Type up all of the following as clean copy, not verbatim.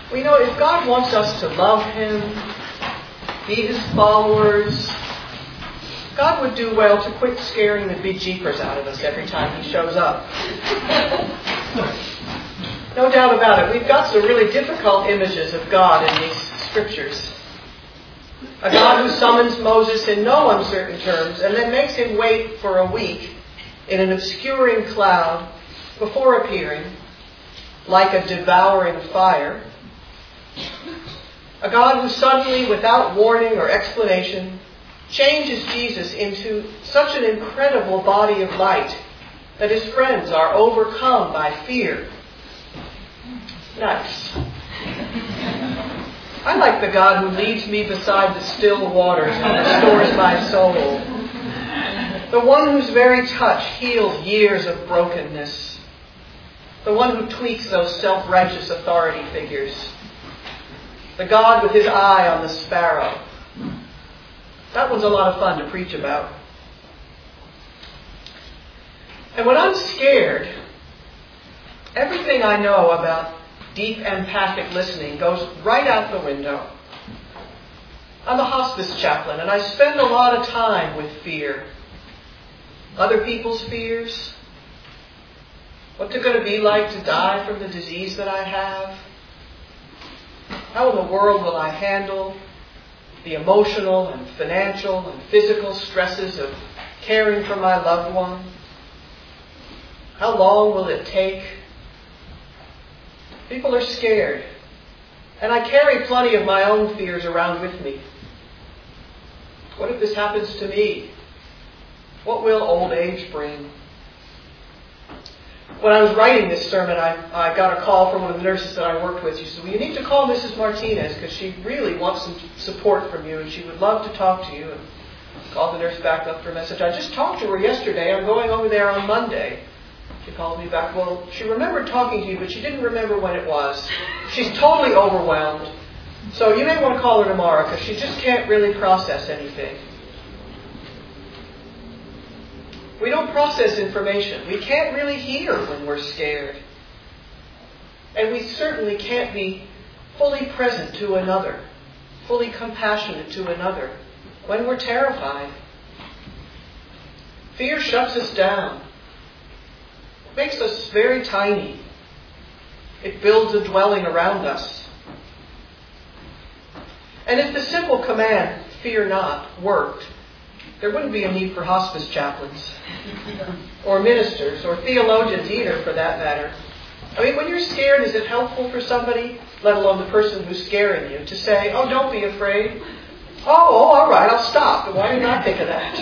We know if God wants us to love Him, be His followers, God would do well to quit scaring the bejeepers out of us every time He shows up. No doubt about it. We've got some really difficult images of God in these scriptures. A God who summons Moses in no uncertain terms and then makes him wait for a week in an obscuring cloud before appearing like a devouring fire. A God who suddenly, without warning or explanation, changes Jesus into such an incredible body of light that his friends are overcome by fear. Nice. I like the God who leads me beside the still waters and restores my soul. The one whose very touch heals years of brokenness. The one who tweaks those self-righteous authority figures. The God with his eye on the sparrow. That one's a lot of fun to preach about. And when I'm scared, everything I know about deep empathic listening goes right out the window. I'm a hospice chaplain, and I spend a lot of time with fear. Other people's fears. What's it going to be like to die from the disease that I have? How in the world will I handle the emotional and financial and physical stresses of caring for my loved one? How long will it take? People are scared. And I carry plenty of my own fears around with me. What if this happens to me? What will old age bring? When I was writing this sermon, I got a call from one of the nurses that I worked with. She said, well, you need to call Mrs. Martinez because she really wants some support from you and she would love to talk to you. And called the nurse back, left her a message. I just talked to her yesterday. I'm going over there on Monday. She called me back. Well, she remembered talking to you, but she didn't remember when it was. She's totally overwhelmed. So you may want to call her tomorrow because she just can't really process anything. We don't process information. We can't really hear when we're scared. And we certainly can't be fully present to another, fully compassionate to another when we're terrified. Fear shuts us down. It makes us very tiny. It builds a dwelling around us. And if the simple command, fear not, worked, there wouldn't be a need for hospice chaplains or ministers or theologians either, for that matter. I mean, when you're scared, is it helpful for somebody, let alone the person who's scaring you, to say, oh, don't be afraid? Oh, all right, I'll stop. Why didn't I think of that?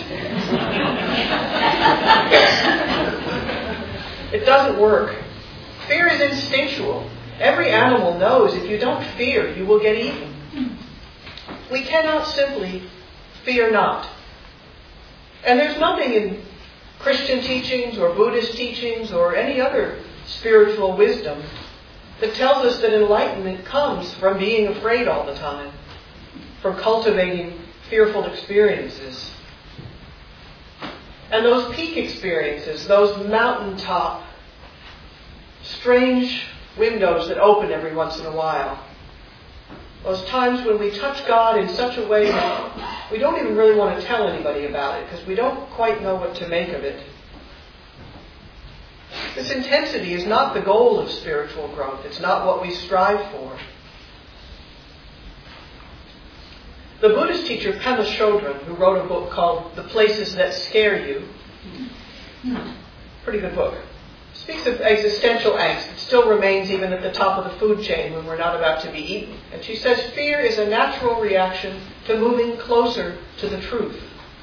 It doesn't work. Fear is instinctual. Every animal knows if you don't fear, you will get eaten. We cannot simply fear not. And there's nothing in Christian teachings or Buddhist teachings or any other spiritual wisdom that tells us that enlightenment comes from being afraid all the time, from cultivating fearful experiences. And those peak experiences, those mountaintop, strange windows that open every once in a while, those times when we touch God in such a way that we don't even really want to tell anybody about it because we don't quite know what to make of it. This intensity is not the goal of spiritual growth. It's not what we strive for. The Buddhist teacher Pema Chodron, who wrote a book called The Places That Scare You, pretty good book, speaks of existential angst. It still remains even at the top of the food chain when we're not about to be eaten. And she says fear is a natural reaction to moving closer to the truth.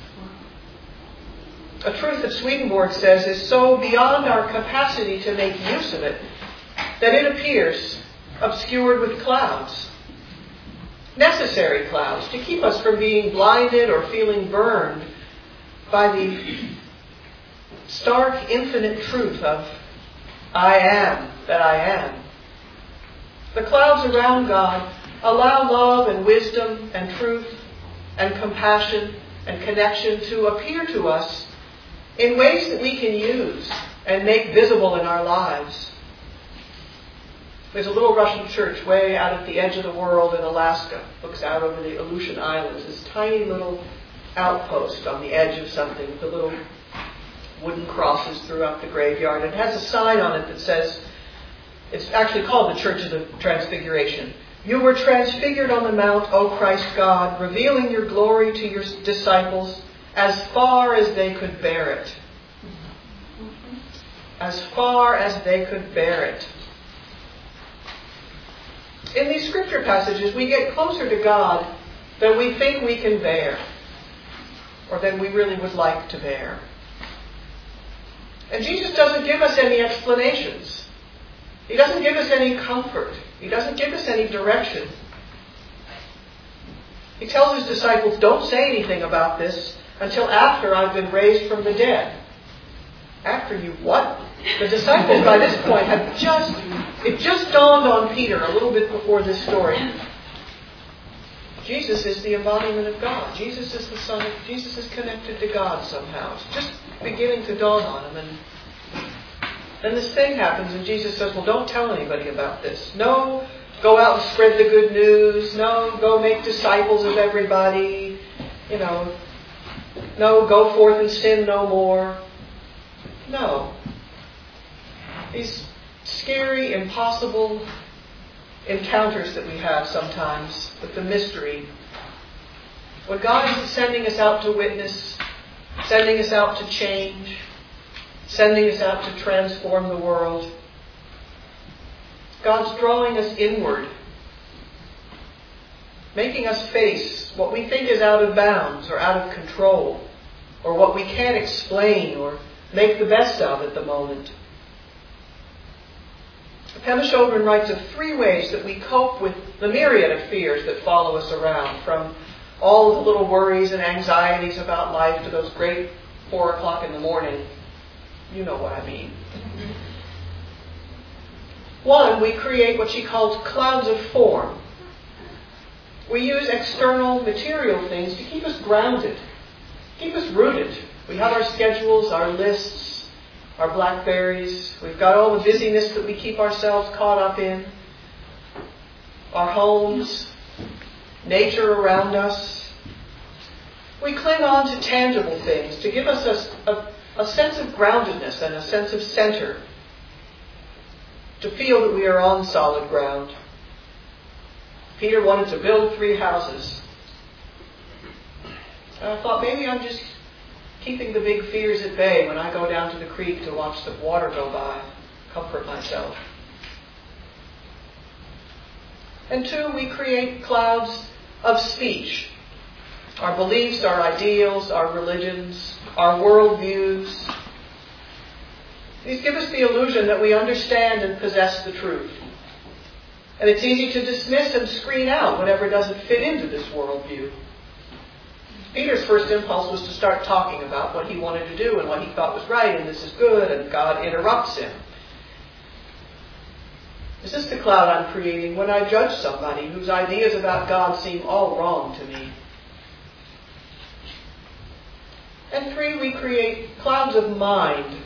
A truth that Swedenborg says is so beyond our capacity to make use of it that it appears obscured with clouds. Necessary clouds to keep us from being blinded or feeling burned by the stark, infinite truth of I am that I am. The clouds around God allow love and wisdom and truth and compassion and connection to appear to us in ways that we can use and make visible in our lives. There's a little Russian church way out at the edge of the world in Alaska. Looks out over the Aleutian Islands. This tiny little outpost on the edge of something with the little wooden crosses throughout the graveyard. It has a sign on it that says, it's actually called the Church of the Transfiguration. You were transfigured on the mount, O Christ God, revealing your glory to your disciples as far as they could bear it. As far as they could bear it. In these scripture passages, we get closer to God than we think we can bear, or than we really would like to bear. And Jesus doesn't give us any explanations. He doesn't give us any comfort. He doesn't give us any direction. He tells his disciples, don't say anything about this until after I've been raised from the dead. After you what? The disciples by this point it just dawned on Peter a little bit before this story. Jesus is the embodiment of God. Jesus is the Son. Jesus is connected to God somehow. It's just beginning to dawn on him. And then this thing happens and Jesus says, well, don't tell anybody about this. No, go out and spread the good news. No, go make disciples of everybody. No, go forth and sin no more. No. These scary, impossible encounters that we have sometimes with the mystery. When God is sending us out to witness, sending us out to change, sending us out to transform the world, God's drawing us inward, making us face what we think is out of bounds or out of control, or what we can't explain or make the best of at the moment. Pema Chodron writes of 3 ways that we cope with the myriad of fears that follow us around, from all the little worries and anxieties about life to those great 4 o'clock in the morning. You know what I mean. 1, we create what she calls clouds of form. We use external material things to keep us grounded, keep us rooted. We have our schedules, our lists, our BlackBerries. We've got all the busyness that we keep ourselves caught up in. Our homes, nature around us. We cling on to tangible things to give us a sense of groundedness and a sense of center. To feel that we are on solid ground. Peter wanted to build 3 houses. And I thought maybe I'm just keeping the big fears at bay when I go down to the creek to watch the water go by, comfort myself. And 2, we create clouds of speech. Our beliefs, our ideals, our religions, our worldviews. These give us the illusion that we understand and possess the truth. And it's easy to dismiss and screen out whatever doesn't fit into this worldview. Peter's first impulse was to start talking about what he wanted to do and what he thought was right, and this is good, and God interrupts him. Is this the cloud I'm creating when I judge somebody whose ideas about God seem all wrong to me? And 3, we create clouds of mind.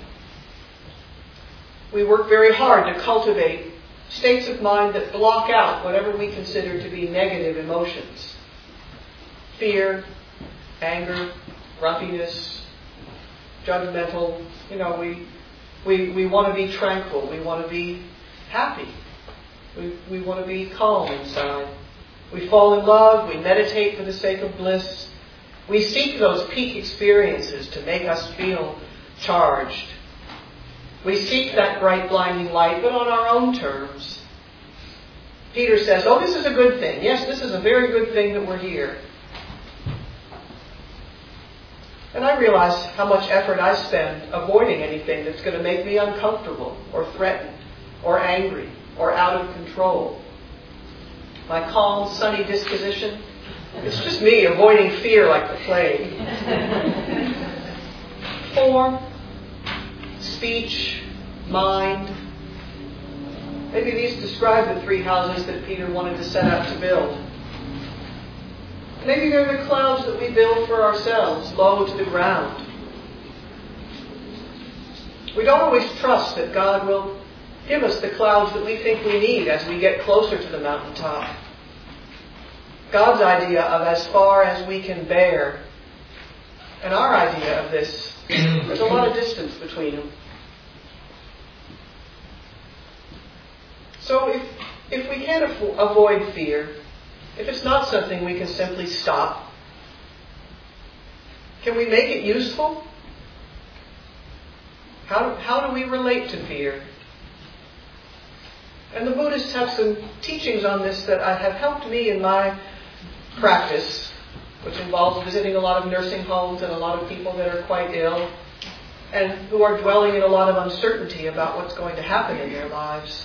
We work very hard to cultivate states of mind that block out whatever we consider to be negative emotions. Fear, anger, grumpiness, judgmental. We want to be tranquil. We want to be happy. We want to be calm inside. We fall in love. We meditate for the sake of bliss. We seek those peak experiences to make us feel charged. We seek that bright, blinding light, but on our own terms. Peter says, oh, this is a good thing. Yes, this is a very good thing that we're here. And I realize how much effort I spend avoiding anything that's going to make me uncomfortable or threatened or angry or out of control. My calm, sunny disposition, it's just me avoiding fear like the plague. Form, speech, mind. Maybe these describe the 3 houses that Peter wanted to set out to build. Maybe they're the clouds that we build for ourselves, low to the ground. We don't always trust that God will give us the clouds that we think we need as we get closer to the mountaintop. God's idea of as far as we can bear, and our idea of this, there's a lot of distance between them. So if we can't avoid fear, if it's not something we can simply stop, can we make it useful? How do we relate to fear? And the Buddhists have some teachings on this that have helped me in my practice, which involves visiting a lot of nursing homes and a lot of people that are quite ill and who are dwelling in a lot of uncertainty about what's going to happen in their lives.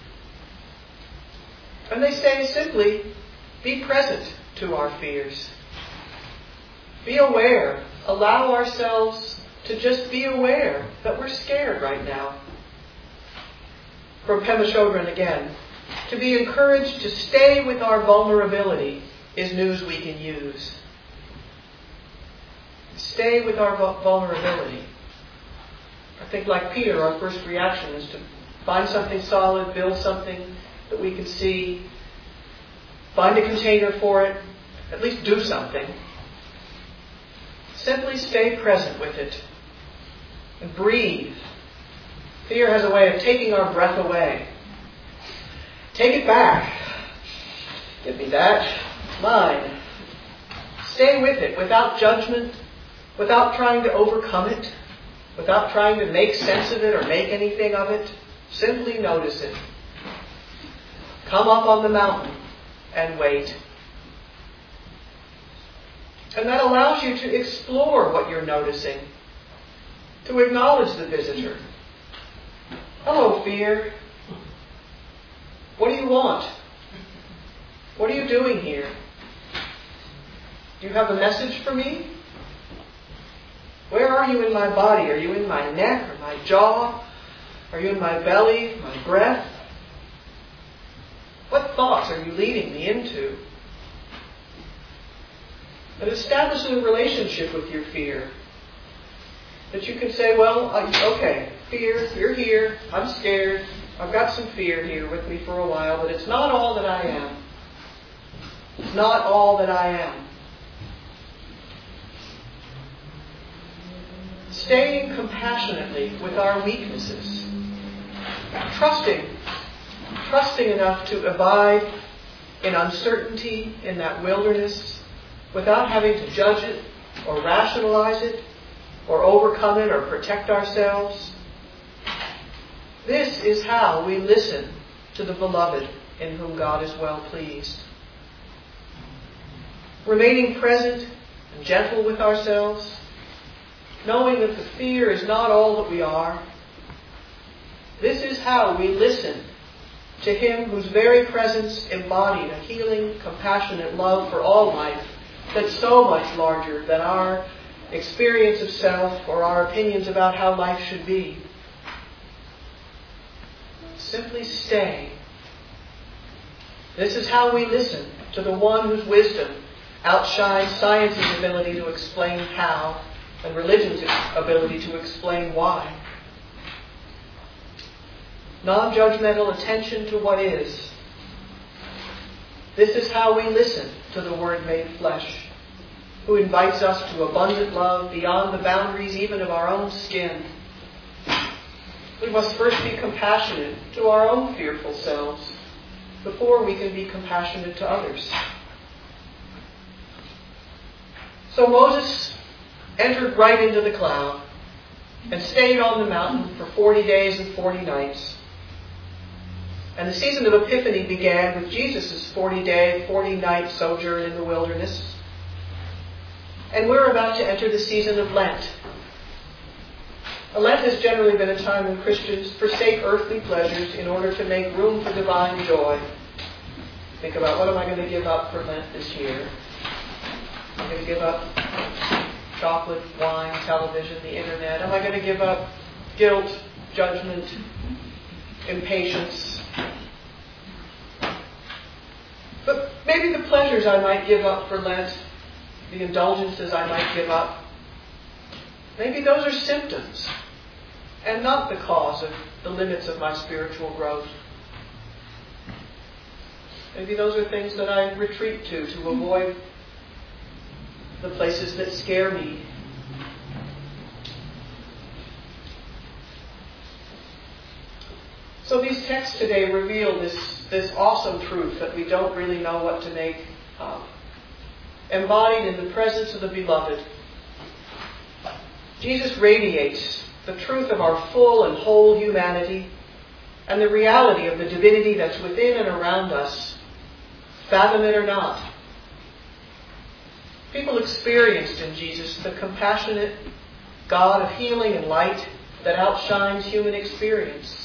And they say simply, be present to our fears. Be aware. Allow ourselves to just be aware that we're scared right now. From Pema Chodron again, to be encouraged to stay with our vulnerability is news we can use. Stay with our vulnerability. I think like Peter, our first reaction is to find something solid, build something that we can see, find a container for it, at least do something. Simply stay present with it and breathe. Fear has a way of taking our breath away. Take it back. Give me that. It's mine. Stay with it without judgment, without trying to overcome it, without trying to make sense of it or make anything of it. Simply notice it. Come up on the mountain and wait. And that allows you to explore what you're noticing, to acknowledge the visitor. Hello, fear. What do you want? What are you doing here? Do you have a message for me? Where are you in my body? Are you in my neck or my jaw? Are you in my belly, my breath? What thoughts are you leading me into? And establishing a relationship with your fear. That you can say, well, okay, fear, you're here, I'm scared, I've got some fear here with me for a while, but it's not all that I am. It's not all that I am. Staying compassionately with our weaknesses. Trusting enough to abide in uncertainty in that wilderness without having to judge it or rationalize it or overcome it or protect ourselves. This is how we listen to the beloved in whom God is well pleased. Remaining present and gentle with ourselves, knowing that the fear is not all that we are. This is how we listen to Him whose very presence embodied a healing, compassionate love for all life that's so much larger than our experience of self or our opinions about how life should be. Simply stay. This is how we listen to the one whose wisdom outshines science's ability to explain how and religion's ability to explain why. Non-judgmental attention to what is. This is how we listen to the Word made flesh, who invites us to abundant love beyond the boundaries even of our own skin. We must first be compassionate to our own fearful selves before we can be compassionate to others. So Moses entered right into the cloud and stayed on the mountain for 40 days and 40 nights. And the season of Epiphany began with Jesus' 40-day, 40-night sojourn in the wilderness. And we're about to enter the season of Lent. Lent has generally been a time when Christians forsake earthly pleasures in order to make room for divine joy. Think about, what am I going to give up for Lent this year? I'm going to give up chocolate, wine, television, the internet. Am I going to give up guilt, judgment, impatience? But maybe the pleasures I might give up for Lent, the indulgences I might give up, maybe those are symptoms and not the cause of the limits of my spiritual growth. Maybe those are things that I retreat to avoid the places that scare me. So these texts today reveal this awesome truth that we don't really know what to make of. Embodied in the presence of the Beloved, Jesus radiates the truth of our full and whole humanity and the reality of the divinity that's within and around us, fathom it or not. People experienced in Jesus the compassionate God of healing and light that outshines human experience.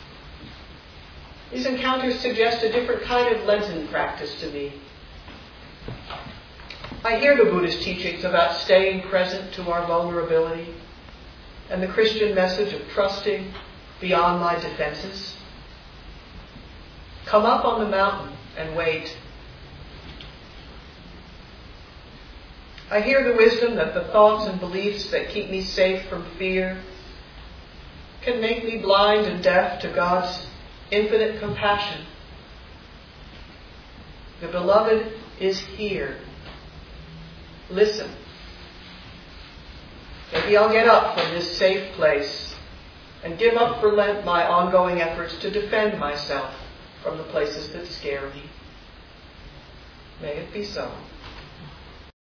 These encounters suggest a different kind of Lenten practice to me. I hear the Buddhist teachings about staying present to our vulnerability and the Christian message of trusting beyond my defenses. Come up on the mountain and wait. I hear the wisdom that the thoughts and beliefs that keep me safe from fear can make me blind and deaf to God's infinite compassion. The Beloved is here. Listen. Maybe I'll get up from this safe place and give up for Lent my ongoing efforts to defend myself from the places that scare me. May it be so.